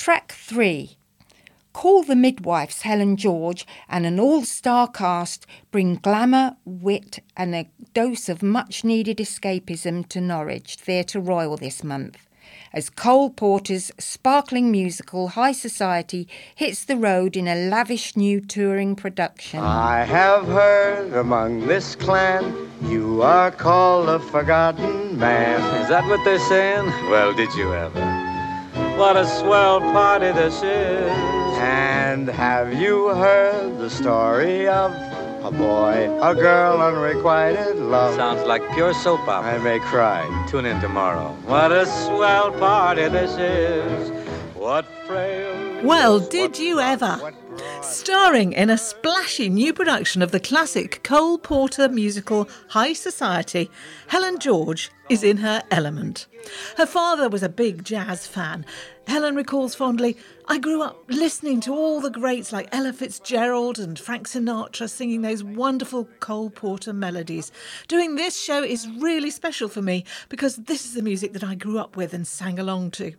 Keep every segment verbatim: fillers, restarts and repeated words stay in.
Track three. Call the Midwives, Helen George, and an all-star cast bring glamour, wit and a dose of much-needed escapism to Norwich Theatre Royal this month, as Cole Porter's sparkling musical High Society hits the road in a lavish new touring production. I have heard among this clan you are called a forgotten man. Is that what they're saying? Well, did you ever? What a swell party this is. And have you heard the story of a boy, a girl, unrequited love? Sounds like pure soap opera. I may cry. Tune in tomorrow. What a swell party this is. What frail... Well, did you ever? Starring in a splashy new production of the classic Cole Porter musical High Society, Helen George is in her element. Her father was a big jazz fan. Helen recalls fondly, I grew up listening to all the greats like Ella Fitzgerald and Frank Sinatra singing those wonderful Cole Porter melodies. Doing this show is really special for me because this is the music that I grew up with and sang along to.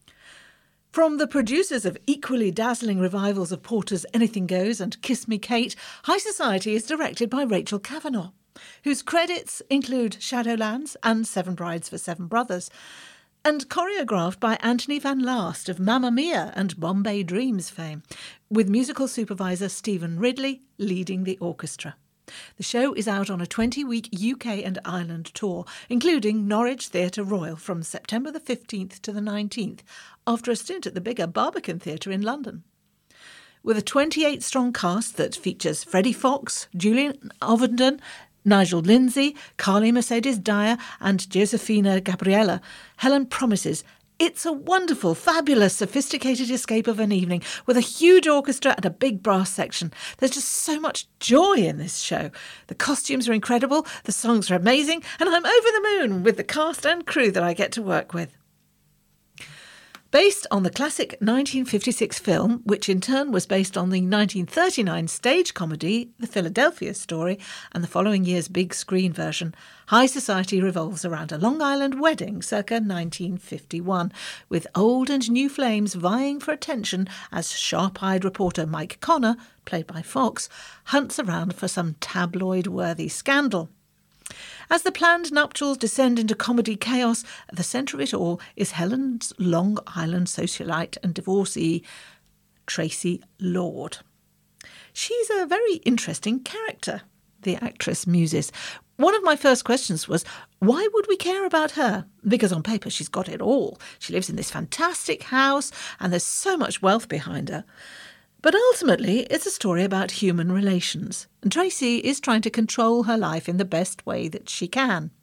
From the producers of equally dazzling revivals of Porter's Anything Goes and Kiss Me Kate, High Society is directed by Rachel Kavanagh, whose credits include Shadowlands and Seven Brides for Seven Brothers, and choreographed by Anthony Van Last of Mamma Mia and Bombay Dreams fame, with musical supervisor Stephen Ridley leading the orchestra. The show is out on a twenty-week U K and Ireland tour, including Norwich Theatre Royal from September the fifteenth to the nineteenth, after a stint at the bigger Barbican Theatre in London. With a twenty-eight strong cast that features Freddie Fox, Julian Ovenden, Nigel Lindsay, Carly Mercedes Dyer and Josefina Gabriella, Helen promises it's a wonderful, fabulous, sophisticated escape of an evening with a huge orchestra and a big brass section. There's just so much joy in this show. The costumes are incredible, the songs are amazing, and I'm over the moon with the cast and crew that I get to work with. Based on the classic nineteen fifty-six film, which in turn was based on the nineteen thirty-nine stage comedy The Philadelphia Story and the following year's big screen version, High Society revolves around a Long Island wedding circa nineteen fifty-one, with old and new flames vying for attention as sharp-eyed reporter Mike Connor, played by Fox, hunts around for some tabloid-worthy scandal. As the planned nuptials descend into comedy chaos, at the centre of it all is Helen's Long Island socialite and divorcee, Tracy Lord. She's a very interesting character, the actress muses. One of my first questions was, why would we care about her? Because on paper she's got it all. She lives in this fantastic house and there's so much wealth behind her. But ultimately, it's a story about human relations, and Tracy is trying to control her life in the best way that she can.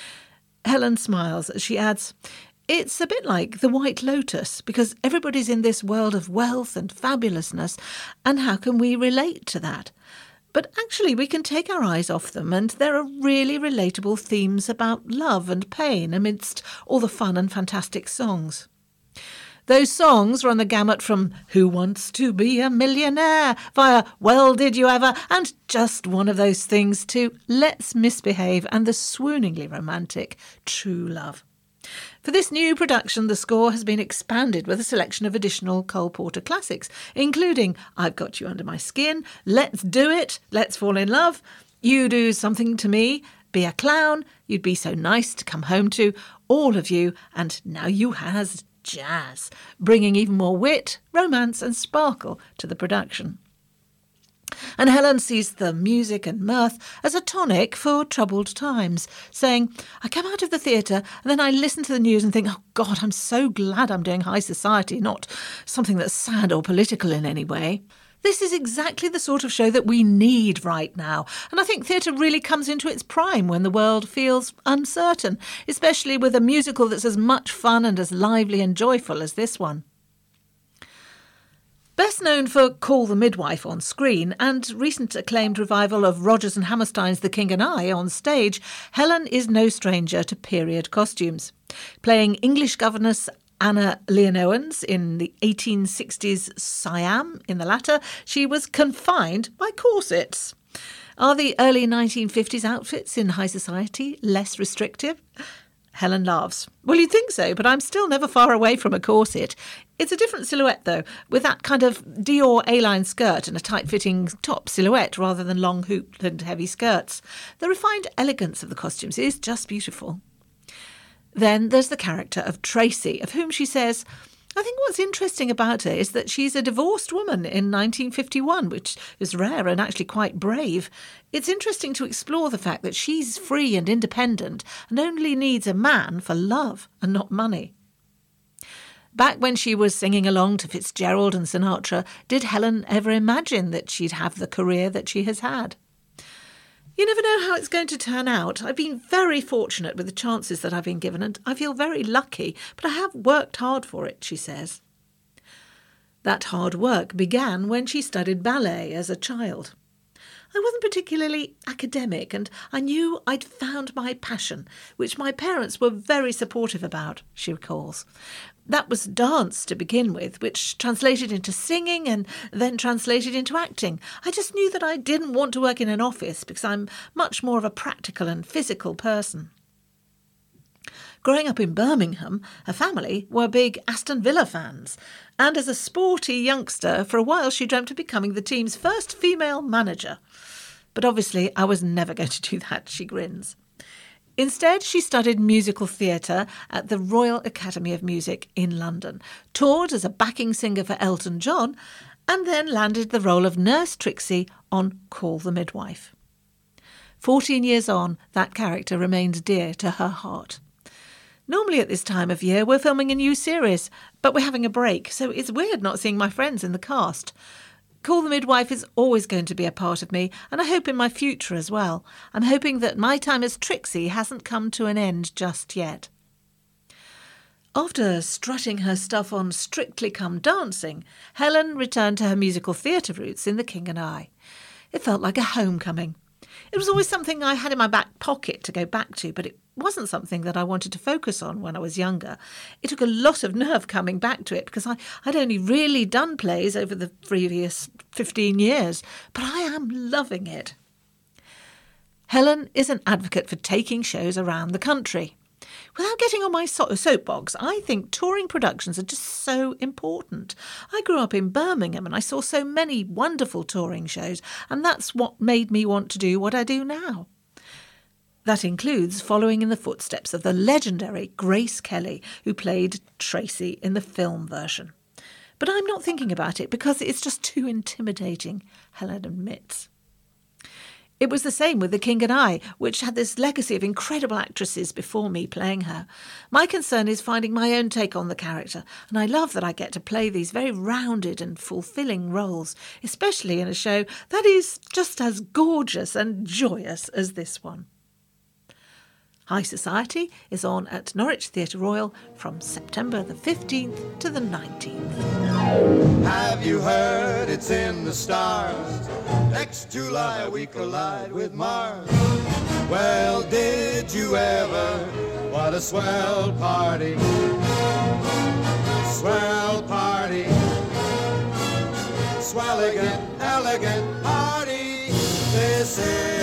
Helen smiles as she adds, it's a bit like the White Lotus, because everybody's in this world of wealth and fabulousness, and how can we relate to that? But actually, we can take our eyes off them, and there are really relatable themes about love and pain amidst all the fun and fantastic songs. Those songs run the gamut from Who Wants to Be a Millionaire via Well Did You Ever and Just One of Those Things to Let's Misbehave and the swooningly romantic True Love. For this new production, the score has been expanded with a selection of additional Cole Porter classics, including I've Got You Under My Skin, Let's Do It, Let's Fall in Love, You Do Something to Me, Be a Clown, You'd Be So Nice to Come Home To, All of You, and Now You Has Jazz, bringing even more wit, romance and sparkle to the production. And Helen sees the music and mirth as a tonic for troubled times, saying, I come out of the theatre and then I listen to the news and think, oh God, I'm so glad I'm doing High Society, not something that's sad or political in any way. This is exactly the sort of show that we need right now, and I think theatre really comes into its prime when the world feels uncertain, especially with a musical that's as much fun and as lively and joyful as this one. Best known for Call the Midwife on screen and recent acclaimed revival of Rodgers and Hammerstein's The King and I on stage, Helen is no stranger to period costumes. Playing English governess Anna Leonowens in the eighteen sixties Siam in the latter, she was confined by corsets. Are the early nineteen fifties outfits in High Society less restrictive? Helen laughs. Well, you'd think so, but I'm still never far away from a corset. It's a different silhouette, though, with that kind of Dior A-line skirt and a tight-fitting top silhouette rather than long hooped and heavy skirts. The refined elegance of the costumes is just beautiful. Then there's the character of Tracy, of whom she says, I think what's interesting about her is that she's a divorced woman in nineteen fifty-one, which is rare and actually quite brave. It's interesting to explore the fact that she's free and independent and only needs a man for love and not money. Back when she was singing along to Fitzgerald and Sinatra, did Helen ever imagine that she'd have the career that she has had? You never know how it's going to turn out. I've been very fortunate with the chances that I've been given, and I feel very lucky, but I have worked hard for it, she says. That hard work began when she studied ballet as a child. I wasn't particularly academic, and I knew I'd found my passion, which my parents were very supportive about, she recalls. That was dance to begin with, which translated into singing and then translated into acting. I just knew that I didn't want to work in an office because I'm much more of a practical and physical person. Growing up in Birmingham, her family were big Aston Villa fans, and as a sporty youngster, for a while she dreamt of becoming the team's first female manager. But obviously I was never going to do that, she grins. Instead, she studied musical theatre at the Royal Academy of Music in London, toured as a backing singer for Elton John, and then landed the role of Nurse Trixie on Call the Midwife. Fourteen years on, that character remains dear to her heart. Normally at this time of year, we're filming a new series, but we're having a break, so it's weird not seeing my friends in the cast. Call the Midwife is always going to be a part of me, and I hope in my future as well. I'm hoping that my time as Trixie hasn't come to an end just yet. After strutting her stuff on Strictly Come Dancing, Helen returned to her musical theatre roots in The King and I. It felt like a homecoming. It was always something I had in my back pocket to go back to, but it wasn't something that I wanted to focus on when I was younger. It took a lot of nerve coming back to it because I, I'd only really done plays over the previous fifteen years, but I am loving it. Helen is an advocate for taking shows around the country. Without getting on my so- soapbox, I think touring productions are just so important. I grew up in Birmingham and I saw so many wonderful touring shows, and that's what made me want to do what I do now. That includes following in the footsteps of the legendary Grace Kelly, who played Tracy in the film version. But I'm not thinking about it because it's just too intimidating, Helen admits. It was the same with The King and I, which had this legacy of incredible actresses before me playing her. My concern is finding my own take on the character, and I love that I get to play these very rounded and fulfilling roles, especially in a show that is just as gorgeous and joyous as this one. High Society is on at Norwich Theatre Royal from September the fifteenth to the nineteenth. Have you heard it's in the stars? Next July we collide with Mars. Well, did you ever? What a swell party. Swell party. Swelligant, elegant party. This is